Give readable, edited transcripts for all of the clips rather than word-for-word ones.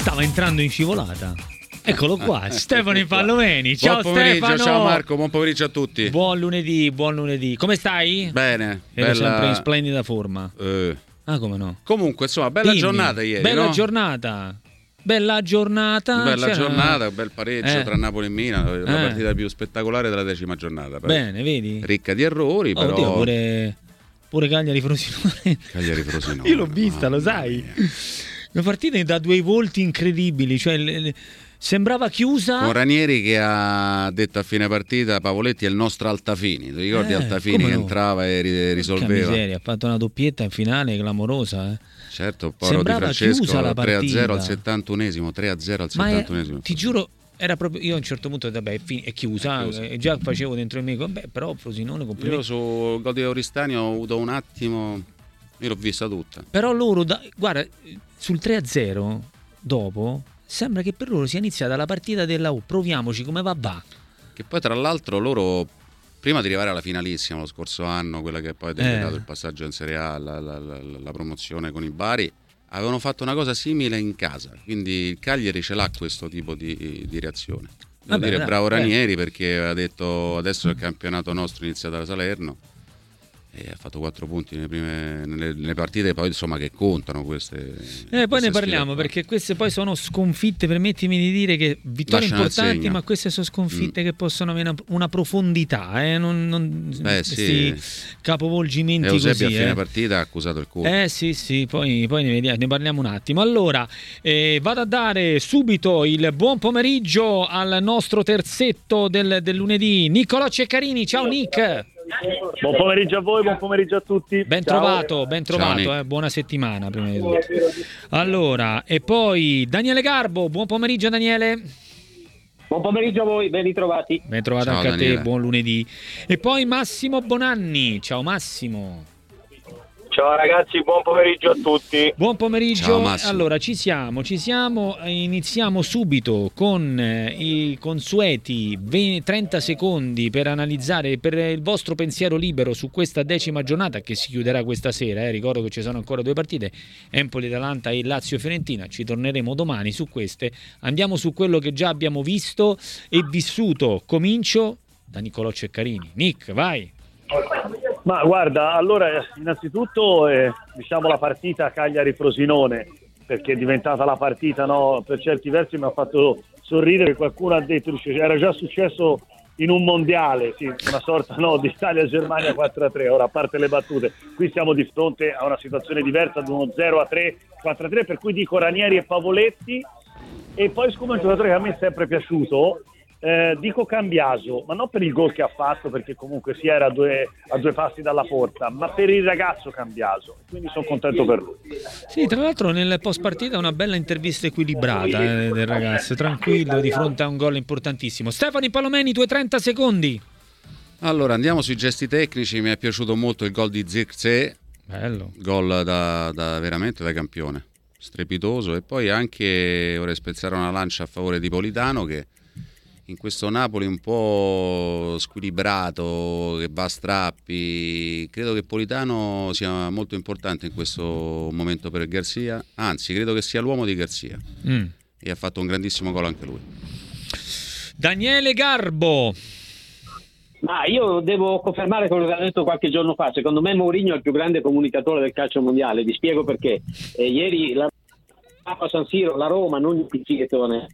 stava entrando in scivolata. Eccolo qua, Stefano Palloveni. Ciao buon pomeriggio, Stefano. ciao Marco, buon pomeriggio a tutti. Buon lunedì. Come stai? Bene, Ero sempre in splendida forma. Come no? Comunque, insomma, bella giornata ieri, Bella no? giornata, bella giornata, bel pareggio tra Napoli e Milan, la partita più spettacolare della 10ª giornata. Bene, vedi? Ricca di errori, però. Oddio, pure Cagliari Frosinone. Io l'ho vista, lo sai. Una partita da due volti incredibili, cioè sembrava chiusa. Con Ranieri che ha detto a fine partita: Pavoletti è il nostro Altafini. Ti ricordi Altafini che entrava e risolveva? Miseria, ha fatto una doppietta in finale clamorosa. Certo, Poro Di Francesco 3-0 al 71esimo, 3-0 al 71esimo. Ti giuro, era proprio, io a un certo punto vabbè, è chiusa, già facevo dentro il mio, però Frosinone complimenti. Io su gol di Oristani ho avuto un attimo, io l'ho vista tutta. Però loro, guarda, sul 3-0 dopo sembra che per loro sia iniziata la partita della proviamoci come va. Che poi tra l'altro loro, prima di arrivare alla finalissima lo scorso anno, quella che poi ha decretato il passaggio in Serie A, la promozione con i Bari, avevano fatto una cosa simile in casa, quindi il Cagliari ce l'ha questo tipo di reazione. Devo dire bravo Ranieri, perché aveva detto adesso è il campionato nostro iniziato da Salerno e ha fatto 4 punti nelle partite poi insomma che contano queste poi ne parliamo perché queste poi sono sconfitte, permettimi di dire che vittorie importanti, ma queste sono sconfitte che possono avere una profondità, questi capovolgimenti Eusebio così. A fine partita ha accusato il culo. Sì, poi ne parliamo un attimo. Allora, vado a dare subito il buon pomeriggio al nostro terzetto del lunedì, Niccolò Ceccarini. Ciao Nick. Buon pomeriggio a voi, buon pomeriggio a tutti. Ben trovato, buona settimana prima di tutto. Allora, e poi Daniele Garbo, buon pomeriggio Daniele. Buon pomeriggio a voi, ben ritrovati. Ben trovato anche Daniele. A te, buon lunedì. E poi Massimo Bonanni, ciao Massimo. Ciao ragazzi, buon pomeriggio a tutti. Buon pomeriggio. Allora, ci siamo. Iniziamo subito con i consueti 30 secondi per analizzare, per il vostro pensiero libero su questa 10ª giornata che si chiuderà questa sera. Ricordo che ci sono ancora 2 partite, Empoli-Atalanta e Lazio-Fiorentina. Ci torneremo domani su queste. Andiamo su quello che già abbiamo visto e vissuto. Comincio da Niccolò Ceccarini. Nick, vai. Ma guarda, allora innanzitutto diciamo la partita Cagliari-Frosinone, perché è diventata la partita, no, per certi versi mi ha fatto sorridere, qualcuno ha detto dice, era già successo in un mondiale, sì, una sorta di Italia-Germania 4-3, ora a parte le battute, qui siamo di fronte a una situazione diversa, ad uno 0-3, 4-3, per cui dico Ranieri e Pavoletti, e poi siccome è un giocatore che a me è sempre piaciuto, dico Cambiaso, ma non per il gol che ha fatto, perché comunque si era a due passi dalla porta, ma per il ragazzo Cambiaso, quindi sono contento per lui. Sì, tra l'altro nel post partita una bella intervista equilibrata del ragazzo, tranquillo di fronte a un gol importantissimo. Stefano Palomeni, 30 secondi. Allora andiamo sui gesti tecnici. Mi è piaciuto molto il gol di Zirkzee, bello, gol da veramente da campione, strepitoso. E poi anche vorrei spezzare una lancia a favore di Politano, che in questo Napoli un po' squilibrato, che va a strappi, credo che Politano sia molto importante in questo momento per Garzia, anzi credo che sia l'uomo di Garzia, e ha fatto un grandissimo gol anche lui. Daniele Garbo. Ma io devo confermare quello che ha detto qualche giorno fa, secondo me Mourinho è il più grande comunicatore del calcio mondiale, vi spiego perché. Ieri a San Siro, la Roma, non il Pizzighettone.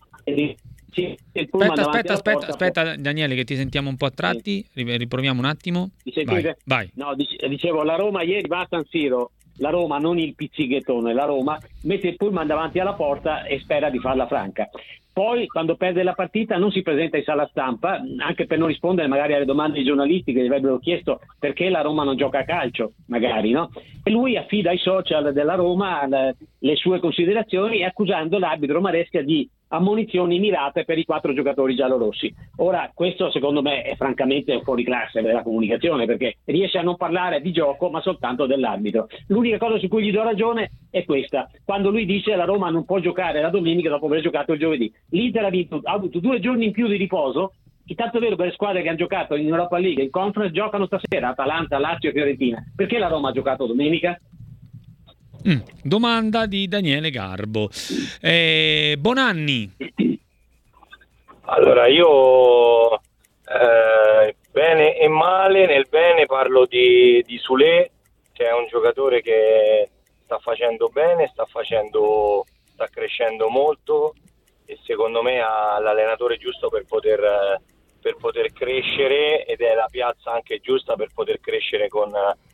Aspetta Daniele, che ti sentiamo un po' a tratti, riproviamo un attimo. Vai. No, dicevo, la Roma ieri va a San Siro, la Roma, non il Pizzighettone, la Roma mette il pullman davanti alla porta e spera di farla franca. Poi quando perde la partita non si presenta in sala stampa, anche per non rispondere magari alle domande dei giornalisti che gli avrebbero chiesto perché la Roma non gioca a calcio, magari, no? E lui affida ai social della Roma le sue considerazioni, accusando l'arbitro Maresca di ammonizioni mirate per i 4 giocatori giallorossi. Ora, questo secondo me è francamente fuori classe della comunicazione, perché riesce a non parlare di gioco ma soltanto dell'arbitro. L'unica cosa su cui gli do ragione è questa: quando lui dice la Roma non può giocare la domenica dopo aver giocato il giovedì. L'Inter ha avuto 2 giorni in più di riposo, intanto è vero per le squadre che hanno giocato in Europa League, in Conference giocano stasera, Atalanta, Lazio e Fiorentina. Perché la Roma ha giocato domenica? Domanda di Daniele Garbo. Bonanni. Allora, io bene e male. Nel bene parlo di Soulé, che è un giocatore che sta facendo bene, sta crescendo molto, e secondo me ha l'allenatore giusto per poter crescere, ed è la piazza anche giusta per poter crescere con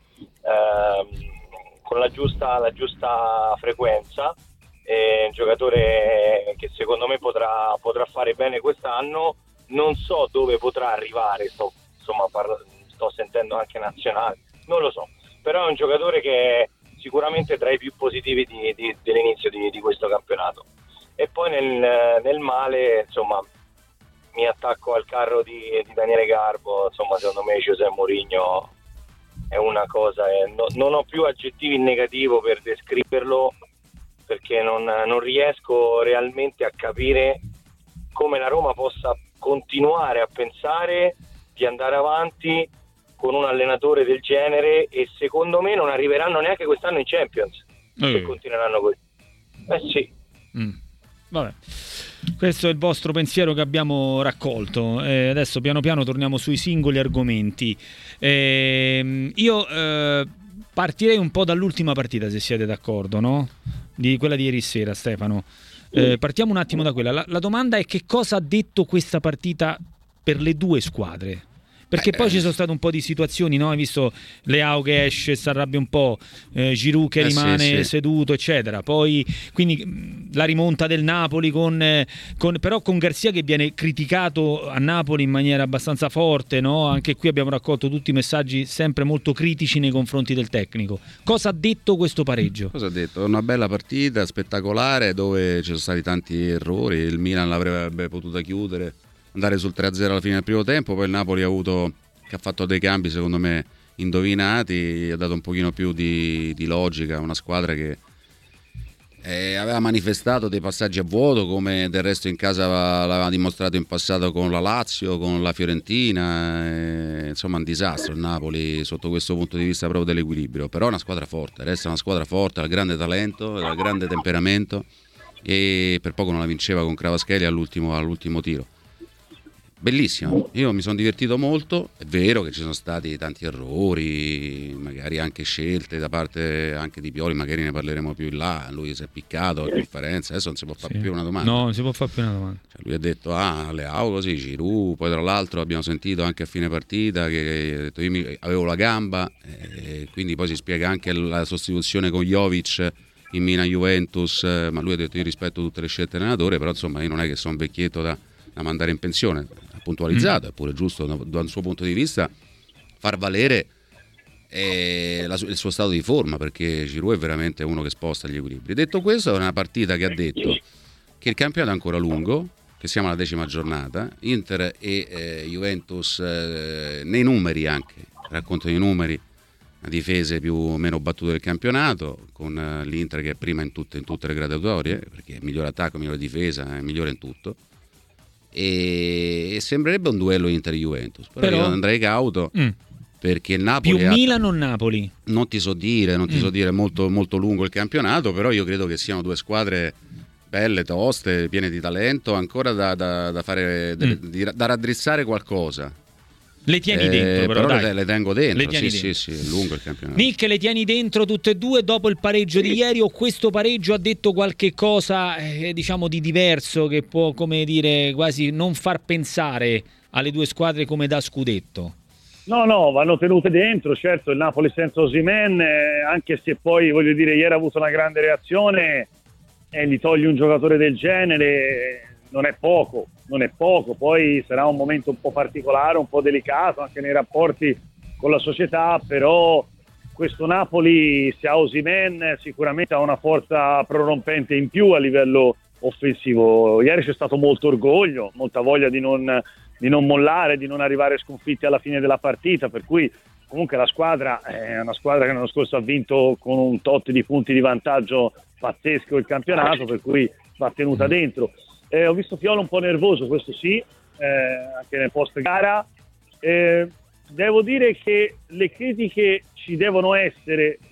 la giusta frequenza. È un giocatore che secondo me potrà fare bene quest'anno. Non so dove potrà arrivare, sto sentendo anche nazionale, non lo so, però è un giocatore che è sicuramente tra i più positivi dell'inizio di questo campionato. E poi nel male, insomma, mi attacco al carro di Daniele Garbo. Insomma, secondo me José Mourinho è una cosa, non ho più aggettivi in negativo per descriverlo, perché non riesco realmente a capire come la Roma possa continuare a pensare di andare avanti con un allenatore del genere, e secondo me non arriveranno neanche quest'anno in Champions se continueranno così. Sì. Vabbè. Questo è il vostro pensiero che abbiamo raccolto. Adesso piano piano torniamo sui singoli argomenti. Io partirei un po' dall'ultima partita, se siete d'accordo, no? Di quella di ieri sera, Stefano. Partiamo un attimo da quella. La domanda è: che cosa ha detto questa partita per le due squadre? Perché poi ci sono state un po' di situazioni, no? Hai visto Leao che esce, si arrabbia un po', Giroud che rimane seduto, eccetera. Poi quindi la rimonta del Napoli però con Garcia che viene criticato a Napoli in maniera abbastanza forte, no? Anche qui abbiamo raccolto tutti i messaggi sempre molto critici nei confronti del tecnico. Cosa ha detto questo pareggio? Cosa ha detto? Una bella partita, spettacolare, dove ci sono stati tanti errori. Il Milan l'avrebbe potuta chiudere, andare sul 3-0 alla fine del primo tempo. Poi il Napoli ha fatto dei cambi secondo me indovinati, ha dato un pochino più di logica a una squadra che aveva manifestato dei passaggi a vuoto, come del resto in casa l'aveva dimostrato in passato con la Lazio, con la Fiorentina. Insomma, un disastro il Napoli sotto questo punto di vista proprio dell'equilibrio. Però è una squadra forte, resta una squadra forte, ha grande talento, ha grande temperamento, e per poco non la vinceva con Kvaratskhelia all'ultimo tiro. Bellissimo, io mi sono divertito molto. È vero che ci sono stati tanti errori, magari anche scelte da parte anche di Pioli, magari ne parleremo più in là. Lui si è piccato a differenza, adesso non si può fare più una domanda. No, non si può fare più una domanda. Cioè, lui ha detto Leao così, Giroud, poi tra l'altro abbiamo sentito anche a fine partita che ha detto io avevo la gamba, quindi poi si spiega anche la sostituzione con Jovic in Milan-Juventus, ma lui ha detto io rispetto tutte le scelte dell'allenatore, però insomma io non è che sono un vecchietto da mandare in pensione. Puntualizzato, è pure giusto dal suo punto di vista far valere il suo stato di forma, perché Giroud è veramente uno che sposta gli equilibri. Detto questo, è una partita che ha detto che il campionato è ancora lungo, che siamo alla 10ª giornata, Inter e Juventus nei numeri, anche racconto dei numeri, difese più o meno battute del campionato, con l'Inter che è prima in tutte le graduatorie, perché è migliore attacco, migliore difesa, è migliore in tutto. E sembrerebbe un duello Inter-Juventus, però io andrei cauto, perché il Napoli più Milan o Napoli? Non ti so dire, è molto, molto lungo il campionato, però io credo che siano due squadre belle, toste, piene di talento, ancora da fare, da raddrizzare qualcosa. Le tieni dentro, però dai. Le tengo dentro, sì, è lungo il campionato. Nick, le tieni dentro tutte e due dopo il pareggio di ieri, o questo pareggio ha detto qualche cosa diciamo di diverso che può, come dire, quasi non far pensare alle due squadre come da scudetto? No, vanno tenute dentro. Certo, il Napoli senza Osimhen, anche se poi, voglio dire, ieri ha avuto una grande reazione, gli togli un giocatore del genere, non è poco. Poi sarà un momento un po' particolare, un po' delicato anche nei rapporti con la società, però questo Napoli, se ha Osimhen, sicuramente ha una forza prorompente in più a livello offensivo. Ieri c'è stato molto orgoglio, molta voglia di non mollare, di non arrivare sconfitti alla fine della partita, per cui comunque la squadra è una squadra che l'anno scorso ha vinto con un tot di punti di vantaggio pazzesco il campionato, per cui va tenuta dentro. Ho visto Piolo un po' nervoso, questo sì, anche nel post gara. Devo dire che le critiche ci devono essere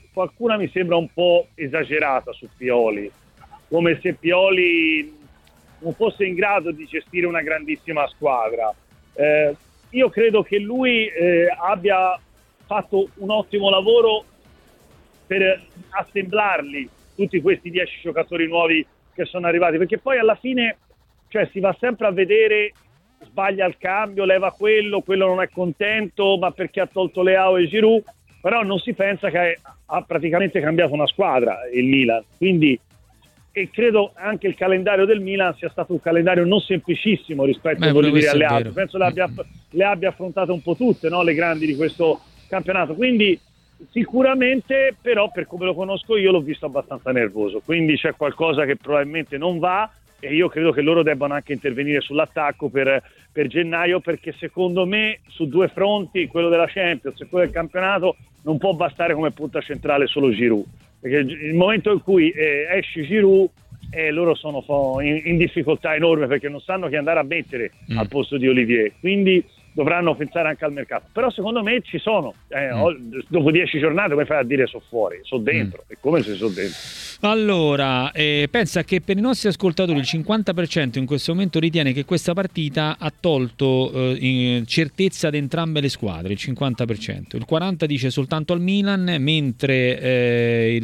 qualcuna mi sembra un po' esagerata su Pioli, come se Pioli non fosse in grado di gestire una grandissima squadra. Io credo che lui abbia fatto un ottimo lavoro per assemblarli tutti questi 10 giocatori nuovi che sono arrivati, perché poi alla fine, cioè, si va sempre a vedere, sbaglia il cambio, leva quello non è contento, ma perché ha tolto Leao e Giroud, però non si pensa che ha praticamente cambiato una squadra il Milan, quindi, e credo anche il calendario del Milan sia stato un calendario non semplicissimo rispetto alle altre, penso le abbia affrontate un po' tutte, no? Le grandi di questo campionato, quindi sicuramente, però per come lo conosco io l'ho visto abbastanza nervoso, quindi c'è qualcosa che probabilmente non va, e io credo che loro debbano anche intervenire sull'attacco per gennaio, perché secondo me su due fronti, quello della Champions e quello del campionato, non può bastare come punta centrale solo Giroud, perché il momento in cui esce Giroud loro sono in difficoltà enorme, perché non sanno chi andare a mettere al posto di Olivier, quindi dovranno pensare anche al mercato. Però secondo me ci sono, dopo 10 giornate come fai a dire sono fuori, sono dentro, e come se sono dentro. Allora, pensa che per i nostri ascoltatori il 50% in questo momento ritiene che questa partita ha tolto certezza ad entrambe le squadre, il 50%, il 40% dice soltanto al Milan, mentre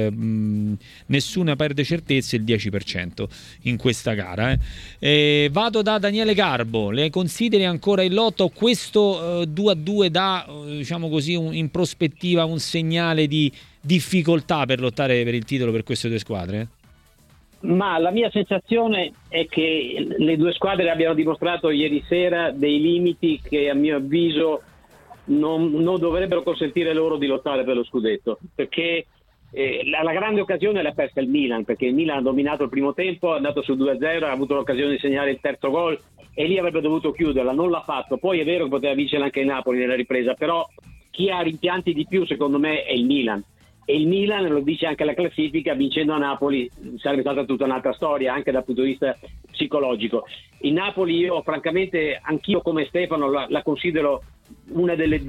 nessuna perde certezze, il 10% in questa gara. Vado da Daniele Garbo, le consideri ancora il lotto? Questo 2-2 dà, diciamo così, in prospettiva un segnale di difficoltà per lottare per il titolo per queste due squadre? Ma la mia sensazione è che le due squadre abbiano dimostrato ieri sera dei limiti che a mio avviso non dovrebbero consentire loro di lottare per lo scudetto, perché la grande occasione l'ha persa il Milan, perché il Milan ha dominato il primo tempo, è andato su 2-0, ha avuto l'occasione di segnare il terzo gol e lì avrebbe dovuto chiuderla, non l'ha fatto. Poi è vero che poteva vincere anche il Napoli nella ripresa, però chi ha rimpianti di più secondo me è il Milan, e il Milan, lo dice anche la classifica, vincendo a Napoli sarebbe stata tutta un'altra storia anche dal punto di vista psicologico. Il Napoli, io francamente, anch'io come Stefano la considero una delle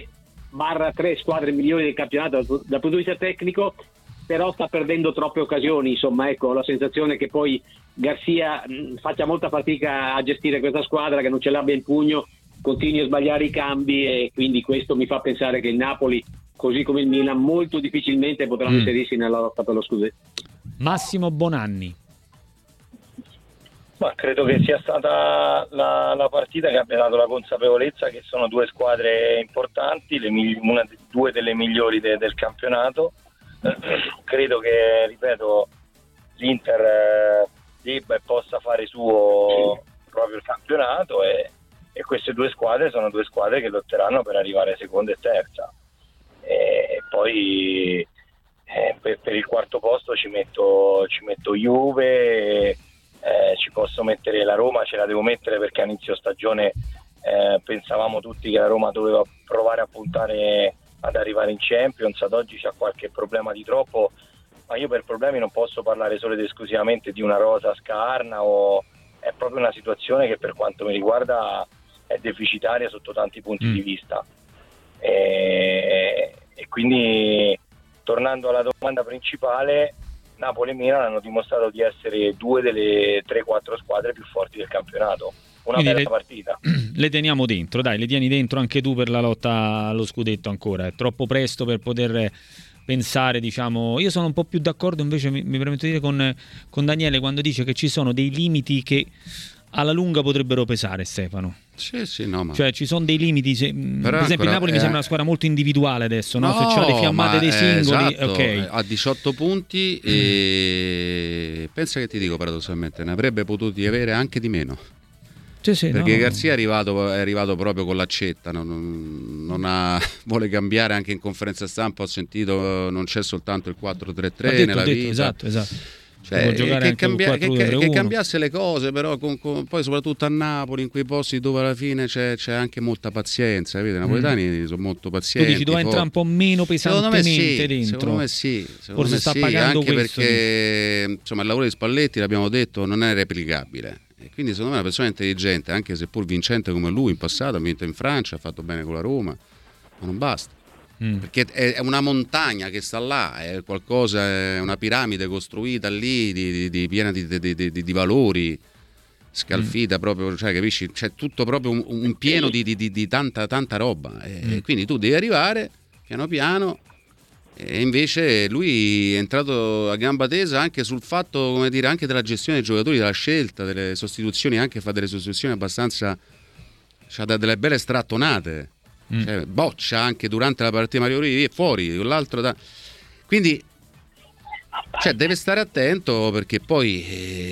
2/3 squadre migliori del campionato dal punto di vista tecnico, però sta perdendo troppe occasioni, insomma, ecco, ho la sensazione che poi Garcia faccia molta fatica a gestire questa squadra, che non ce l'abbia in pugno, continui a sbagliare i cambi, e quindi questo mi fa pensare che il Napoli, così come il Milan, molto difficilmente potranno inserirsi nella lotta per lo scudetto. Massimo Bonanni. Ma credo che sia stata la partita che abbia dato la consapevolezza che sono due squadre importanti, due delle migliori del campionato. Credo che, ripeto, l'Inter debba e possa fare suo proprio il campionato, e queste due squadre sono due squadre che lotteranno per arrivare seconda e terza. E poi per il quarto posto ci metto Juve, ci posso mettere la Roma, ce la devo mettere perché a inizio stagione pensavamo tutti che la Roma doveva provare a puntare ad arrivare in Champions. Ad oggi c'ha qualche problema di troppo, ma io per problemi non posso parlare solo ed esclusivamente di una rosa scarna, è proprio una situazione che per quanto mi riguarda è deficitaria sotto tanti punti di vista. E quindi, tornando alla domanda principale, Napoli e Milan hanno dimostrato di essere due delle 3-4 squadre più forti del campionato. Una bella partita. Le teniamo dentro, dai, le tieni dentro anche tu per la lotta allo scudetto ancora. È troppo presto per poter pensare, diciamo. Io sono un po' più d'accordo invece, mi permetto di dire, con Daniele quando dice che ci sono dei limiti che alla lunga potrebbero pesare, Stefano. Sì, no, ma... Cioè ci sono dei limiti, per esempio il Napoli mi sembra una squadra molto individuale adesso, no? Se c'ha le fiammate dei singoli, esatto, okay. Ha 18 punti e pensa che ti dico, paradossalmente ne avrebbe potuti avere anche di meno. Sì, perché no. Garcia è arrivato proprio con l'accetta, vuole cambiare anche in conferenza stampa, ho sentito non c'è soltanto il 4-3-3 nella vita. Esatto. Cioè, che cambiasse le cose, però poi soprattutto a Napoli, in quei posti dove alla fine c'è anche molta pazienza, capite? I napoletani sono molto pazienti. Tu dici dove entra un po' meno pesantemente dentro. Secondo me sì. Forse sta pagando anche questo, perché insomma il lavoro di Spalletti, l'abbiamo detto, non è replicabile. E quindi secondo me è una persona intelligente, anche seppur vincente come lui in passato, ha vinto in Francia, ha fatto bene con la Roma, ma non basta. perché è una montagna che sta là, è qualcosa, è una piramide costruita lì piena di valori, scalfita proprio, cioè, capisci? C'è tutto proprio un pieno di tanta roba, e quindi tu devi arrivare piano piano. E invece lui è entrato a gamba tesa anche sul fatto, come dire, anche della gestione dei giocatori, della scelta, delle sostituzioni, anche fa delle sostituzioni abbastanza, c'ha delle belle strattonate, cioè, boccia anche durante la partita Mario Rui e fuori, l'altro quindi cioè, deve stare attento, perché poi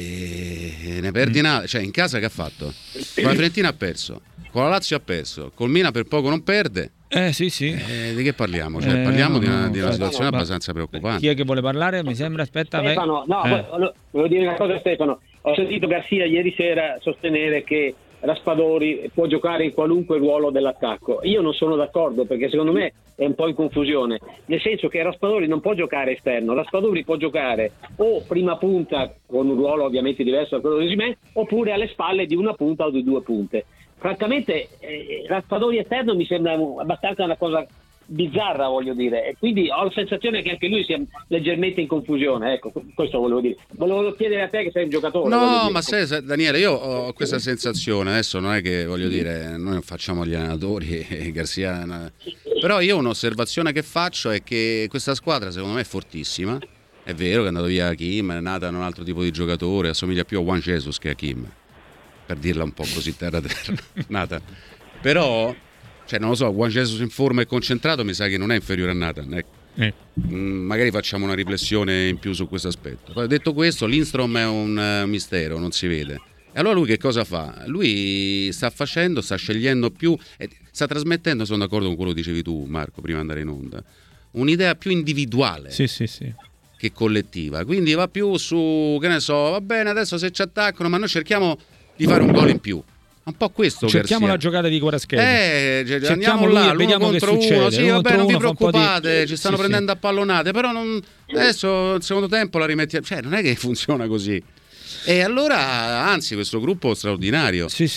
ne perdi cioè, in casa che ha fatto? Con la Fiorentina ha perso, con la Lazio ha perso, col Milan per poco non perde. Sì. Di che parliamo? Cioè, parliamo di una situazione abbastanza preoccupante. Chi è che vuole parlare? Mi sembra, aspetta. Stefano, volevo dire una cosa, Stefano. Ho sentito Garcia ieri sera sostenere che Raspadori può giocare in qualunque ruolo dell'attacco. Io non sono d'accordo, perché secondo me è un po' in confusione, nel senso che Raspadori non può giocare esterno, Raspadori può giocare o prima punta, con un ruolo ovviamente diverso da quello di Osimhen, oppure alle spalle di una punta o di due punte. Francamente Raspadori esterno mi sembra abbastanza una cosa bizzarra, voglio dire, e quindi ho la sensazione che anche lui sia leggermente in confusione. Ecco, questo volevo dire. Volevo chiedere a te, che sei un giocatore. No, ma sai, Daniele, io ho questa sensazione, adesso non è che, voglio dire, noi non facciamo gli allenatori e Garcia, però io un'osservazione che faccio è che questa squadra secondo me è fortissima. È vero che è andato via Hakim, è nata un altro tipo di giocatore, assomiglia più a Juan Jesus che a Hakim, per dirla un po' così terra Nathan. Però, cioè, non lo so, Juan Jesus in forma e concentrato mi sa che non è inferiore a Nathan, magari facciamo una riflessione in più su questo aspetto. Poi, detto questo, Lindstrom è un mistero, non si vede. E allora lui che cosa fa? Lui sta scegliendo più, sta trasmettendo, sono d'accordo con quello che dicevi tu, Marco, prima di andare in onda, un'idea più individuale. Sì. Che collettiva, quindi va più su, che ne so, va bene, adesso se ci attaccano, ma noi cerchiamo di fare un gol in più. Un po' questo. Cerchiamo la giocata di Kvaratskhelia. Andiamo là, l'uno contro uno. Sì, vabbè, non vi preoccupate, ci stanno prendendo a pallonate, però adesso il secondo tempo la rimettiamo. Cioè, non è che funziona così. E allora, anzi, questo gruppo è straordinario. Sì.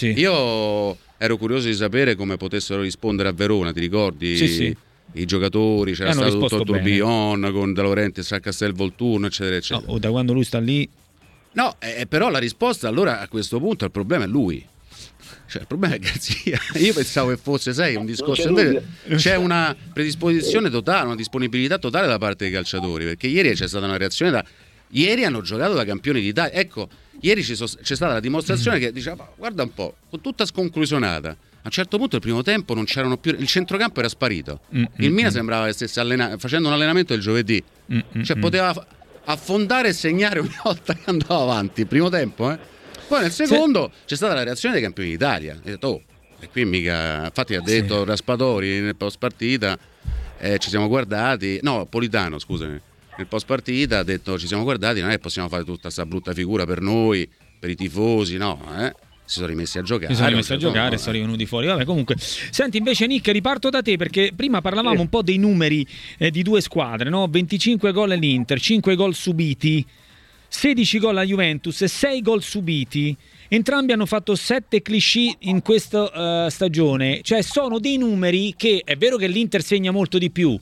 Io ero curioso di sapere come potessero rispondere a Verona, ti ricordi? Sì. I giocatori, c'era stato tutto il tourbillon con De Laurentiis a Castel Volturno, eccetera, eccetera. No, da quando lui sta lì. No, però la risposta allora a questo punto il problema è lui. Cioè, il problema è Garzia. Io pensavo che fosse, sai, un discorso. C'è una predisposizione totale, una disponibilità totale da parte dei calciatori, perché ieri c'è stata una reazione ieri hanno giocato da campioni d'Italia. Ecco, ieri c'è stata la dimostrazione che diceva, guarda un po', con tutta sconclusionata. A un certo punto, il primo tempo, non c'erano più. Il centrocampo era sparito. Il Milan sembrava che stesse facendo un allenamento il giovedì. Cioè, poteva affondare e segnare ogni volta che andava avanti. Il primo tempo, Poi nel secondo c'è stata la reazione dei campioni d'Italia. Ha detto, e qui mica. Infatti, ha detto Raspadori nel post partita. Ci siamo guardati. No, Politano, scusami. Nel post partita ha detto, ci siamo guardati. Non è che possiamo fare tutta questa brutta figura per noi, per i tifosi, no, si sono rimessi a giocare. Sono rivenuti fuori. Vabbè, comunque. Senti, invece, Nick, riparto da te, perché prima parlavamo un po' dei numeri di due squadre, no? 25 gol all'Inter, 5 gol subiti, 16 gol alla Juventus e 6 gol subiti. Entrambi hanno fatto 7 cliché in questa stagione. Cioè, sono dei numeri che è vero che l'Inter segna molto di più,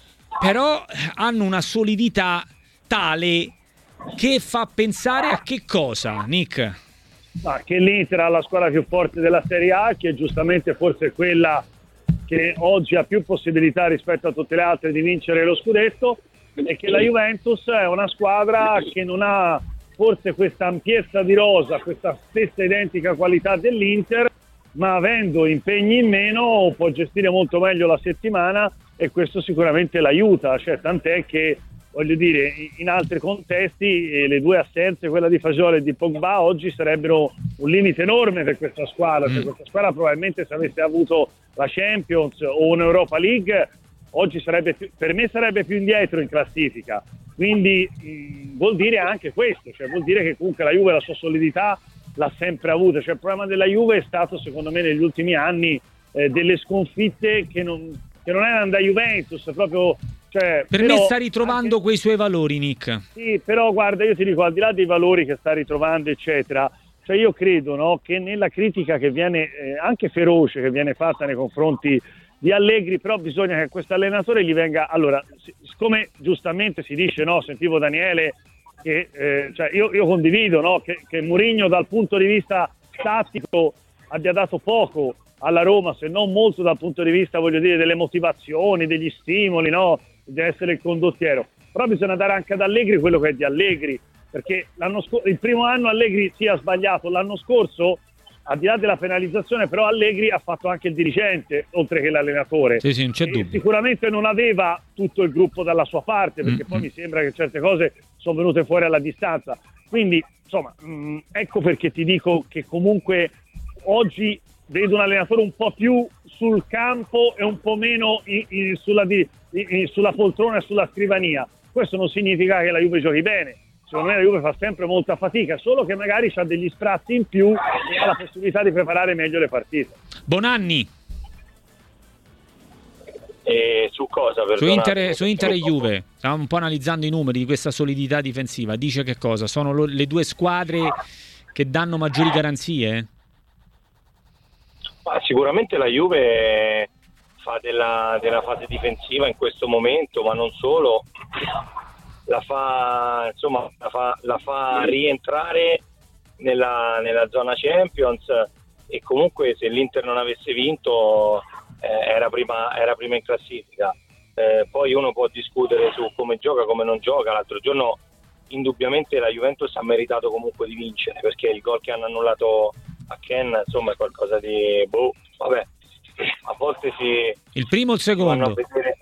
però hanno una solidità tale che fa pensare a che cosa, Nick? Ma che l'Inter ha la squadra più forte della Serie A, che giustamente forse è quella che oggi ha più possibilità rispetto a tutte le altre di vincere lo scudetto, e che la Juventus è una squadra che non ha forse questa ampiezza di rosa, questa stessa identica qualità dell'Inter, ma avendo impegni in meno può gestire molto meglio la settimana, e questo sicuramente l'aiuta, cioè, tant'è che, voglio dire, in altri contesti le due assenze, quella di Fagioli e di Pogba, oggi sarebbero un limite enorme per questa squadra. Cioè, questa squadra probabilmente, se avesse avuto la Champions o un'Europa League, oggi per me sarebbe più indietro in classifica. Quindi vuol dire anche questo, cioè vuol dire che comunque la Juve la sua solidità l'ha sempre avuta. Cioè, il problema della Juve è stato, secondo me, negli ultimi anni delle sconfitte che non erano da Juventus, proprio. Cioè, per me sta ritrovando quei suoi valori, Nick. Sì, però guarda, io ti dico, al di là dei valori che sta ritrovando, eccetera, cioè io credo, no, che nella critica che viene anche feroce, che viene fatta nei confronti di Allegri, però bisogna che questo allenatore gli venga, allora, siccome giustamente si dice, no, sentivo Daniele, che cioè io condivido, no, che Mourinho dal punto di vista tattico abbia dato poco alla Roma, se non molto dal punto di vista, voglio dire, delle motivazioni, degli stimoli, no, di essere il condottiero, però bisogna dare anche ad Allegri quello che è di Allegri, perché il primo anno Allegri ha sbagliato, l'anno scorso al di là della penalizzazione però Allegri ha fatto anche il dirigente oltre che l'allenatore, sì, non c'è dubbio. Sicuramente non aveva tutto il gruppo dalla sua parte, perché poi mi sembra che certe cose sono venute fuori alla distanza, quindi insomma ecco perché ti dico che comunque oggi vedo un allenatore un po' più sul campo e un po' meno sulla poltrona e sulla scrivania. Questo non significa che la Juve giochi bene, secondo me la Juve fa sempre molta fatica, solo che magari ha degli sprazzi in più e ha la possibilità di preparare meglio le partite. Bonanni. Su cosa? Su Inter e Juve. Stavamo un po' analizzando i numeri di questa solidità difensiva. Dice che cosa? Sono le due squadre che danno maggiori garanzie? Sicuramente la Juve fa della fase difensiva in questo momento, ma non solo, la fa rientrare nella zona Champions, e comunque se l'Inter non avesse vinto era prima in classifica. Poi uno può discutere su come gioca, come non gioca. L'altro giorno indubbiamente la Juventus ha meritato comunque di vincere, perché il gol che hanno annullato a Ken, insomma, è qualcosa di vabbè, a volte il primo o il secondo?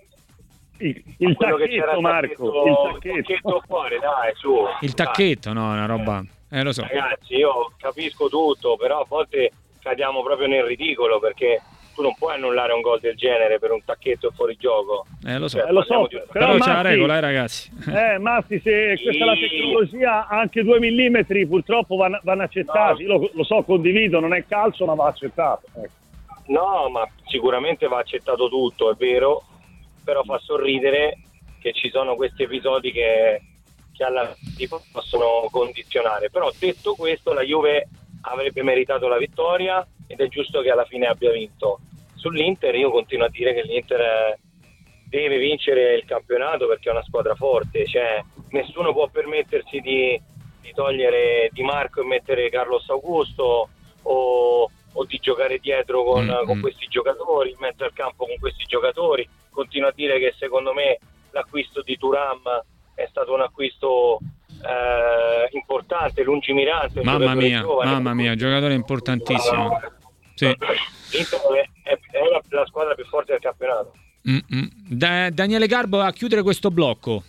Il tacchetto, Marco, il tacchetto fuori, dai, su. Il tacchetto, no, è una roba, lo so. Ragazzi, io capisco tutto, però a volte cadiamo proprio nel ridicolo, perché tu non puoi annullare un gol del genere per un tacchetto e fuori gioco. Lo so, però c'è la regola, ragazzi. Massi, se questa è la tecnologia, anche 2 millimetri purtroppo vanno accettati. No. Io lo so, condivido, non è calcio, ma va accettato. Ecco. No, ma sicuramente va accettato tutto, è vero, però fa sorridere che ci sono questi episodi che alla fine possono condizionare. Però detto questo, la Juve avrebbe meritato la vittoria ed è giusto che alla fine abbia vinto. Sull'Inter io continuo a dire che l'Inter deve vincere il campionato, perché è una squadra forte, cioè nessuno può permettersi di togliere Di Marco e mettere Carlos Augusto o di giocare dietro con questi giocatori, in mezzo al campo con questi giocatori. Continuo a dire che secondo me l'acquisto di Thuram è stato un acquisto importante, lungimirante. Mamma mia, giocatore importantissimo. Sì. L'Inter è la squadra più forte del campionato. Daniele Garbo, a chiudere questo blocco.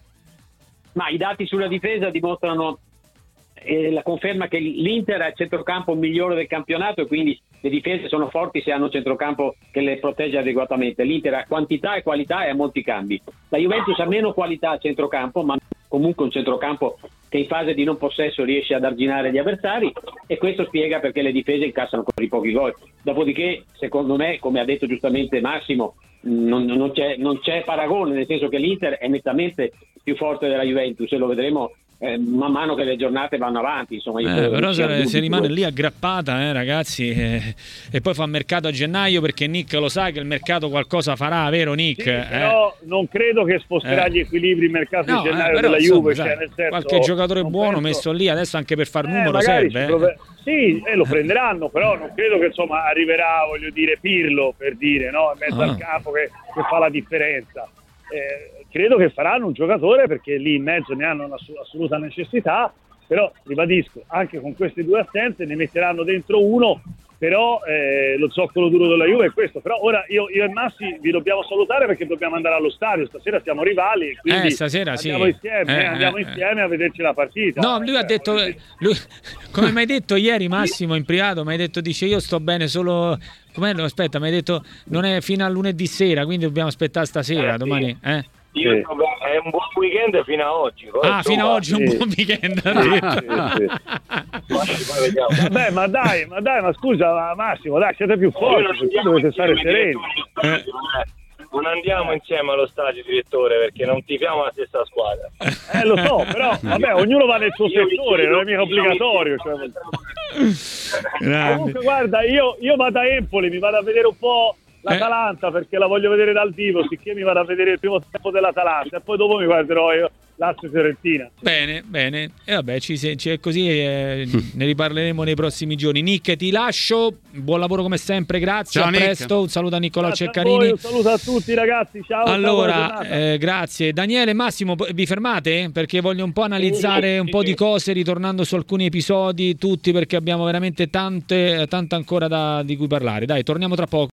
Ma i dati sulla difesa dimostrano la conferma che l'Inter ha il centrocampo migliore del campionato, e quindi le difese sono forti se hanno un centrocampo che le protegge adeguatamente. L'Inter ha quantità e qualità e ha molti cambi. La Juventus ha meno qualità a centrocampo, ma comunque un centrocampo che in fase di non possesso riesce ad arginare gli avversari, e questo spiega perché le difese incassano così pochi gol. Dopodiché, secondo me, come ha detto giustamente Massimo, non c'è paragone, nel senso che l'Inter è nettamente più forte della Juventus, e lo vedremo man mano che le giornate vanno avanti, insomma. Però se rimane lì aggrappata, ragazzi, e poi fa mercato a gennaio, perché Nick lo sa che il mercato qualcosa farà, vero Nick? Sì, però non credo che sposterà gli equilibri il mercato di gennaio però, della Juve, insomma, cioè, nel senso, qualche giocatore buono messo lì adesso anche per far numero serve. Sì, lo prenderanno, però non credo che insomma arriverà, voglio dire, Pirlo, per dire, no, in mezzo al campo che fa la differenza. Credo che faranno un giocatore, perché lì in mezzo ne hanno un'assoluta necessità, però ribadisco, anche con queste due assenze ne metteranno dentro uno, però lo zoccolo duro della Juve è questo. Però ora io e Massi vi dobbiamo salutare, perché dobbiamo andare allo stadio, stasera siamo rivali, quindi stasera andiamo insieme a vederci la partita. No, lui ha detto, come mi hai detto ieri Massimo in privato, mi hai detto, dice io sto bene solo, aspetta, mi hai detto non è fino a lunedì sera, quindi dobbiamo aspettare stasera, domani, Io è un buon weekend fino a oggi. Fino a oggi un buon weekend. Vabbè, ma scusa Massimo, dai, siete più forti, dovete stare sereni. Non andiamo insieme allo stadio, direttore, perché non tifiamo la stessa squadra. Lo so, però vabbè, ognuno va nel suo settore, non è mica obbligatorio. Comunque guarda, io vado a Empoli, mi vado a vedere un po' l'Atalanta perché la voglio vedere dal vivo, sicché mi vado a vedere il primo tempo dell'Atalanta e poi dopo mi guarderò io Lazio Fiorentina. Bene, e vabbè, c'è così, ne riparleremo nei prossimi giorni. Nick, ti lascio, buon lavoro come sempre, grazie. Ciao, a Nick. presto, un saluto a Niccolò Grazie Ceccarini. a voi, un saluto a tutti ragazzi, ciao. Allora, grazie. Daniele, Massimo, vi fermate? Perché voglio un po' analizzare un po' di cose, ritornando su alcuni episodi, tutti, perché abbiamo veramente tante ancora di cui parlare. Dai, torniamo tra poco.